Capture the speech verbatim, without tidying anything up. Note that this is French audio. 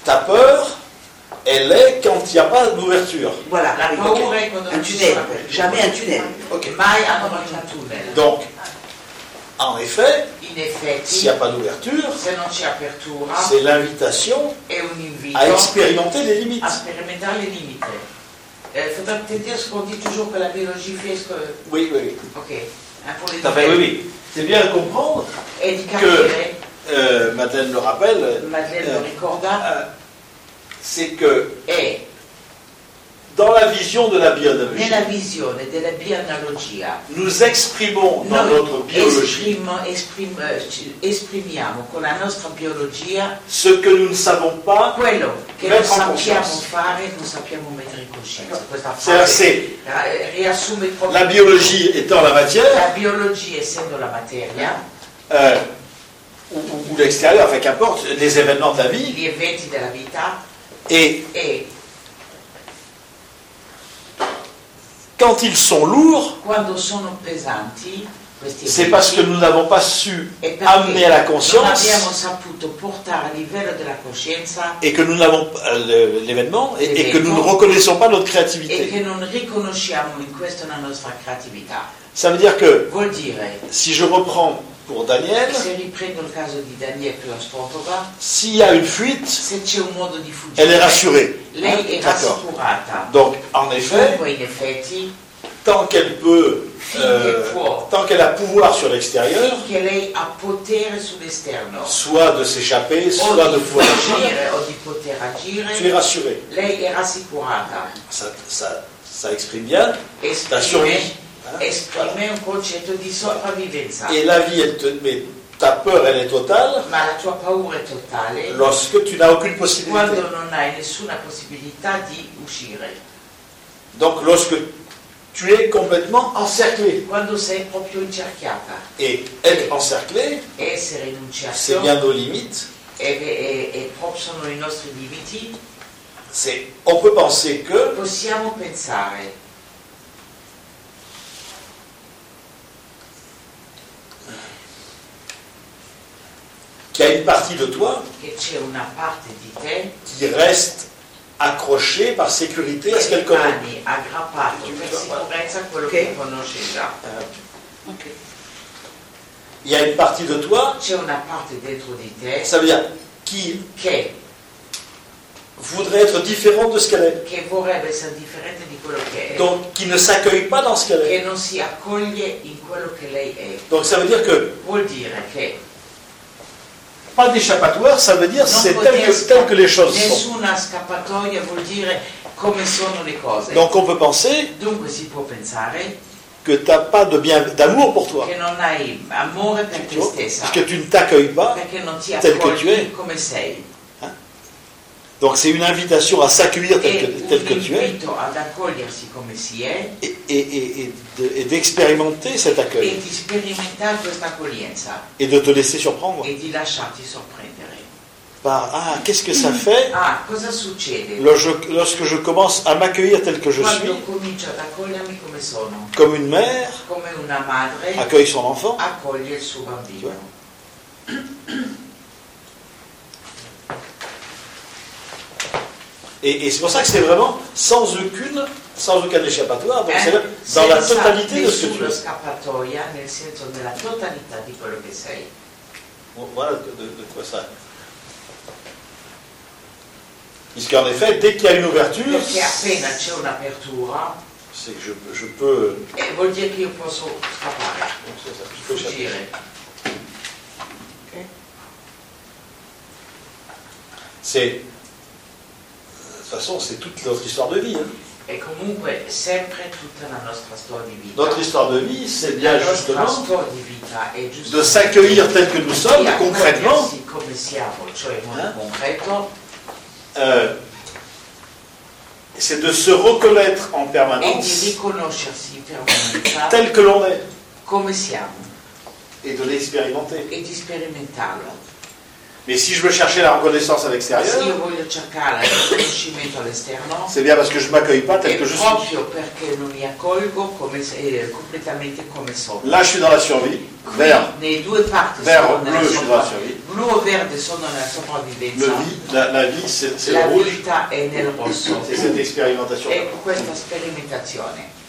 ta peur, elle est quand il n'y a pas d'ouverture. Voilà, La oui, paura ok. è quando Un non ci tunnel, sono aperture. jamais un tunnel. Ok. Mai hanno un tunnel. Donc, en effet, In effetti, s'il n'y a pas d'ouverture, se non c'è apertura, c'est l'invitation è un invito à expérimenter les limites. a sperimentare le limite. Eh, faudrait peut-être dire ce qu'on dit toujours que la biologie fait ce que... Oui, oui, oui. Ok, un po' le Tout à fait, oui, oui. C'est bien de comprendre, E di capire, euh, Madeleine le rappelle, Madeleine euh, lo ricorda, euh, c'est que è dans la vision de la biologie, nella visione della bioanalogia nous exprimons dans noi notre biologie esprimo- esprim- eh, ci- esprimiamo con la nostra biologia ce que nous ne savons pas quello che non mettre en sappiamo conscience. fare, non sappiamo mettere in coscienza. Questa C'est-à-dire, frase c'est eh, riassume proprio la biologie étant la matière, la biologia essendo la materia, euh, ou, ou- ou l'extérieur, enfin qu'importe, les événements de la vie, gli eventi della vita, et e quand ils sont lourds, quando sono pesanti questi c'est eventi, parce que nous n'avons pas su è perché amener à la non conscience abbiamo saputo portare a livello della coscienza et que nous n'avons euh, le- l'événement et, et que nous ne L'événement. reconnaissons pas notre e créativité. che non riconosciamo in questo la nostra creatività. Ça veut dire que Vuol dire, si je reprends pour Daniel, se riprendo il caso di Daniele Plastotova, s'il y a une fuite, se c'è un modo di fuggire, elle est rassurée. lei è D'accord. rassicurata. Donc, en effet, Dunque, in effetti, tant qu'elle peut, euh, tant qu'elle a pouvoir sur l'extérieur, che lei ha potere sull'esterno, soit de s'échapper, o soit de di pouvoir agir, agire o di poter tu es agire, rassuré. lei è rassicurata. Ça, ça, ça exprime bien la Esprime, survie. hein. esprime un concetto di sopravvivenza. Et la vie, elle te, mais ta peur, elle est totale Ma la tua paura è totale lorsque tu n'as aucune possibilité. quando non hai nessuna possibilità di uscire. Donc, lorsque tu es complètement encerclé. Quando sei proprio incerchiata. Et être encerclé, Essere in un c'est cerchio bien nos limites. e, e, e proprio sono i nostri limiti. C'est, on peut penser que Possiamo pensare qu'il y a une partie de toi che c'è una parte di te qui reste accrochée par sécurité à ce qu'elle che connaît. rimani aggrappato per sicurezza a quello che conosce già. Ok. Il y a une partie de toi, C'è una parte dentro di te ça veut dire qui che, voudrait être différente de ce qu'elle est. che vorrebbe essere differente di quello che è, Donc, qui ne s'accueille pas dans ce qu'elle est. che non si accoglie in quello che lei è. Donc, ça veut dire que Vuol dire che pas d'échappatoire, ça veut dire non c'est tel poter que, tel que les choses sont. nessuna scappatoia vuol dire come sono le cose. Donc, on peut penser Dunque si può pensare que tu n'as pas de bien, d'amour pour toi. che non hai amore per Tu te vois, stessa, parce que tu ne t'accueilles pas. perché non ti tel que tu es. accogli come sei. Donc, c'est une invitation à s'accueillir tel È que, tel que un tu es invito ad accogliersi come si è et, et, et, et de- et d'expérimenter cet accueil e di sperimentare questa accoglienza et de te laisser surprendre e di lasciarti sorprendere. par ah, qu'est-ce que ça fait Ah, cosa succede lorsque, lorsque je commence à m'accueillir tel que je suis, quando comincio ad accogliermi come sono? comme une mère Come una madre accueille son enfant. accoglie il suo bambino. Et, et c'est pour ça que c'est vraiment sans aucune, sans aucun échappatoire. Donc c'est Eh, là, dans la senza totalité de ce que tu nessuna es. scappatoia, nel senso della totalità di quello che sei. Bon, voilà de, de- de quoi ça. Puisqu'en effet, dès qu'il y a une ouverture, Perché appena c'è un'apertura, c'est que je, je peux. eh, vuol dire che io posso scappare, c'est ça, je peux échapper. fuggire. C'est. De toute façon, c'est toute notre histoire de vie. hein. E comunque sempre tutta la nostra storia di vita. Notre histoire de vie, c'est La bien nostra justement storia di vita è giusto de s'accueillir tel que nous sommes, concrètement, come siamo, cioè in modo Hein? concreto, euh, c'est de se reconnaître en e di permanence riconoscersi in permanenza tel que l'on est come siamo et de l'expérimenter. e di sperimentarlo. Mais si je veux chercher la reconnaissance à Se l'extérieur, io voglio cercare il riconoscimento all'esterno, c'est bien parce que je ne m'accueille pas è tel que je suis. proprio perché non mi accolgo come se- eh, completamente come sono. Là, je suis dans la survie, vert, Nei due parti vert sono nella bleu, je suis dans la sopra- survie. blu e verde sono nella sopravvivenza. Le vie, la, la vie, c'est c'est La le rouge, vita è nel rosso. c'est cette expérimentation. È questa sperimentazione.